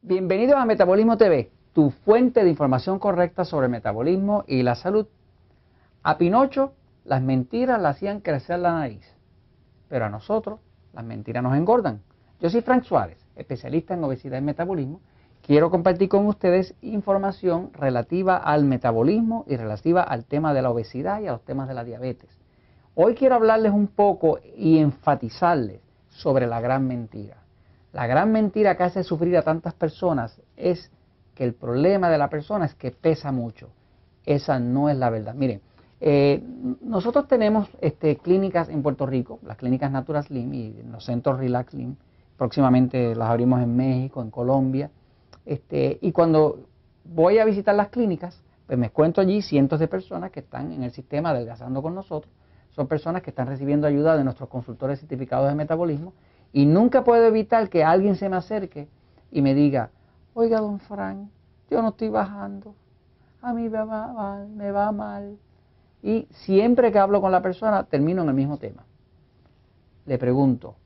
Bienvenidos a Metabolismo TV, tu fuente de información correcta sobre el metabolismo y la salud. A Pinocho las mentiras le hacían crecer la nariz, pero a nosotros las mentiras nos engordan. Yo soy Frank Suárez, especialista en obesidad y metabolismo. Quiero compartir con ustedes información relativa al metabolismo y relativa al tema de la obesidad y a los temas de la diabetes. Hoy quiero hablarles un poco y enfatizarles sobre la gran mentira. La gran mentira que hace sufrir a tantas personas es que el problema de la persona es que pesa mucho. Esa no es la verdad. Miren, nosotros tenemos clínicas en Puerto Rico, las clínicas Natural Slim y los centros Relax Slim. Próximamente las abrimos en México, en Colombia. Y cuando voy a visitar las clínicas, pues me encuentro allí cientos de personas que están en el sistema adelgazando con nosotros. Son personas que están recibiendo ayuda de nuestros consultores certificados de metabolismo. Y nunca puedo evitar que alguien se me acerque y me diga: oiga, don Frank, yo no estoy bajando, a mí me va mal. Y siempre que hablo con la persona termino en el mismo tema. Le pregunto: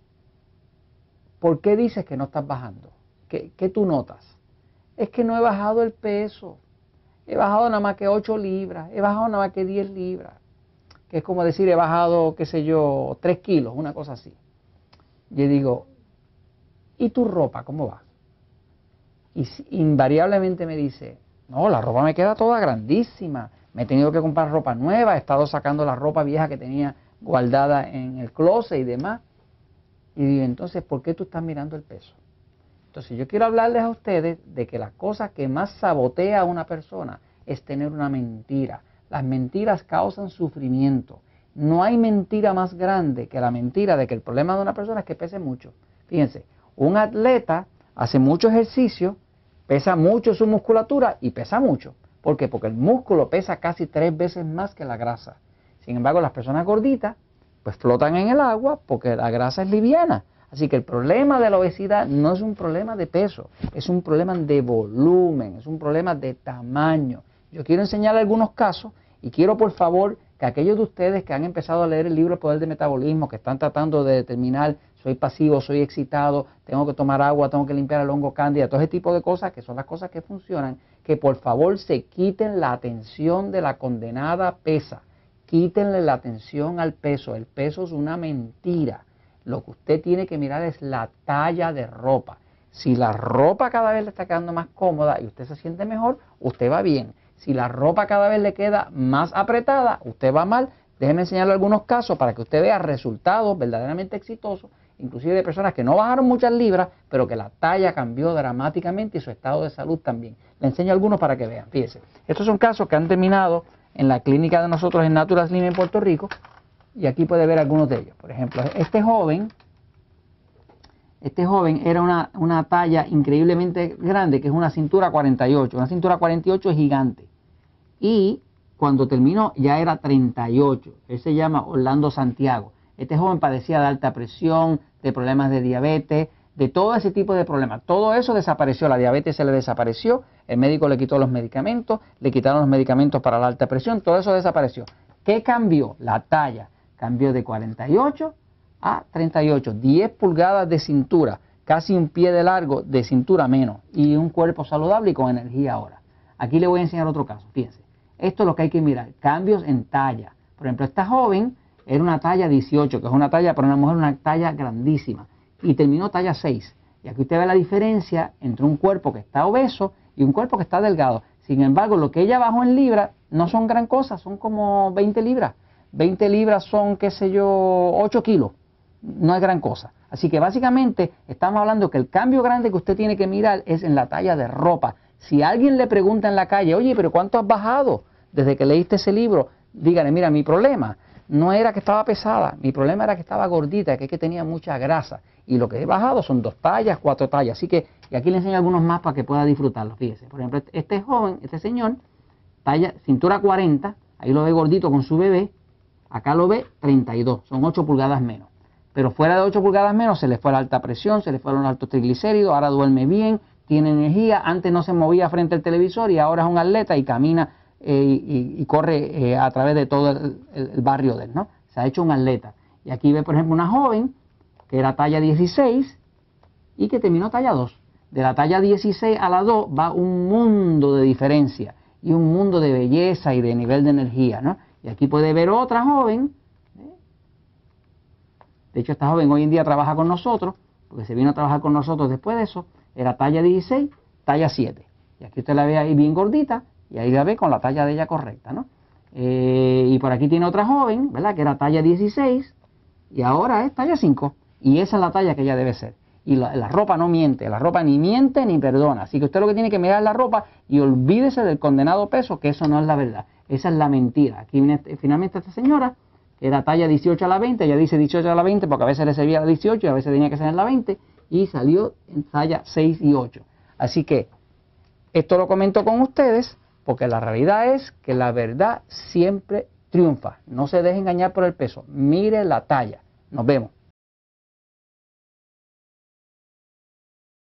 ¿por qué dices que no estás bajando? ¿Qué tú notas? Es que no he bajado el peso, he bajado nada más que 8 libras, he bajado nada más que 10 libras. Que es como decir, he bajado, qué sé yo, 3 kilos, una cosa así. Yo digo: ¿y tu ropa cómo va? Y invariablemente me dice: no, la ropa me queda toda grandísima, me he tenido que comprar ropa nueva, he estado sacando la ropa vieja que tenía guardada en el closet y demás. Y digo: entonces, ¿por qué tú estás mirando el peso? Entonces yo quiero hablarles a ustedes de que la cosa que más sabotea a una persona es tener una mentira. Las mentiras causan sufrimiento. No hay mentira más grande que la mentira de que el problema de una persona es que pese mucho. Fíjense, un atleta hace mucho ejercicio, pesa mucho su musculatura y pesa mucho. ¿Por qué? Porque el músculo pesa casi 3 veces más que la grasa. Sin embargo, las personas gorditas pues flotan en el agua porque la grasa es liviana. Así que el problema de la obesidad no es un problema de peso, es un problema de volumen, es un problema de tamaño. Yo quiero enseñar algunos casos y quiero, por favor, que aquellos de ustedes que han empezado a leer el libro El Poder del Metabolismo, que están tratando de determinar: soy pasivo, soy excitado, tengo que tomar agua, tengo que limpiar el hongo cándida, todo ese tipo de cosas que son las cosas que funcionan, que por favor se quiten la atención de la condenada pesa. Quítenle la atención al peso. El peso es una mentira. Lo que usted tiene que mirar es la talla de ropa. Si la ropa cada vez le está quedando más cómoda y usted se siente mejor, usted va bien. Si la ropa cada vez le queda más apretada, usted va mal. Déjeme enseñarle algunos casos para que usted vea resultados verdaderamente exitosos, inclusive de personas que no bajaron muchas libras, pero que la talla cambió dramáticamente y su estado de salud también. Le enseño algunos para que vean. Fíjense, estos son casos que han terminado en la clínica de nosotros en Natural Slim en Puerto Rico, y aquí puede ver algunos de ellos. Por ejemplo, este joven era una talla increíblemente grande, que es una cintura 48. Una cintura 48 es gigante. Y cuando terminó ya era 38. Él se llama Orlando Santiago. Este joven padecía de alta presión, de problemas de diabetes, de todo ese tipo de problemas. Todo eso desapareció. La diabetes se le desapareció. El médico le quitó los medicamentos, le quitaron los medicamentos para la alta presión. Todo eso desapareció. ¿Qué cambió? La talla. Cambió de 48 a 38. 10 pulgadas de cintura. Casi un pie de largo de cintura menos. Y un cuerpo saludable y con energía ahora. Aquí le voy a enseñar otro caso. Fíjense. Esto es lo que hay que mirar, cambios en talla. Por ejemplo, esta joven era una talla 18, que es una talla para una mujer, una talla grandísima, y terminó talla 6. Y aquí usted ve la diferencia entre un cuerpo que está obeso y un cuerpo que está delgado. Sin embargo, lo que ella bajó en libras no son gran cosa, son como 20 libras. 20 libras son, qué sé yo, 8 kilos. No es gran cosa. Así que básicamente estamos hablando que el cambio grande que usted tiene que mirar es en la talla de ropa. Si alguien le pregunta en la calle: oye, pero ¿cuánto has bajado desde que leíste ese libro? Dígale: mira, mi problema no era que estaba pesada, mi problema era que estaba gordita, que es que tenía mucha grasa. Y lo que he bajado son 2 tallas, 4 tallas. Así que, y aquí le enseño algunos más para que pueda disfrutarlos. Fíjese, por ejemplo, este joven, este señor, talla cintura 40, ahí lo ve gordito con su bebé, acá lo ve 32, son 8 pulgadas menos. Pero fuera de 8 pulgadas menos se le fue la alta presión, se le fueron los altos triglicéridos, ahora duerme bien, tiene energía. Antes no se movía frente al televisor y ahora es un atleta y camina y corre a través de todo el barrio de él, ¿no? Se ha hecho un atleta. Y aquí ve, por ejemplo, una joven que era talla 16 y que terminó talla 2. de la talla 16 a la 2 va un mundo de diferencia y un mundo de belleza y de nivel de energía, ¿no? Y aquí puede ver otra joven. De hecho, esta joven hoy en día trabaja con nosotros, porque se vino a trabajar con nosotros después de eso. Era talla 16, talla 7. Y aquí usted la ve ahí bien gordita, y ahí la ve con la talla de ella correcta, ¿no? Y por aquí tiene otra joven, ¿verdad? Que era talla 16, y ahora es talla 5. Y esa es la talla que ella debe ser. Y la ropa no miente, la ropa ni miente ni perdona. Así que usted lo que tiene que mirar es la ropa y olvídese del condenado peso, que eso no es la verdad. Esa es la mentira. Aquí viene finalmente esta señora, que era talla 18 a la 20, ella dice 18 a la 20 porque a veces le servía la 18 y a veces tenía que ser en la 20, y salió en talla 6 y 8. Así que esto lo comento con ustedes porque la realidad es que la verdad siempre triunfa. No se deje engañar por el peso. Mire la talla. Nos vemos.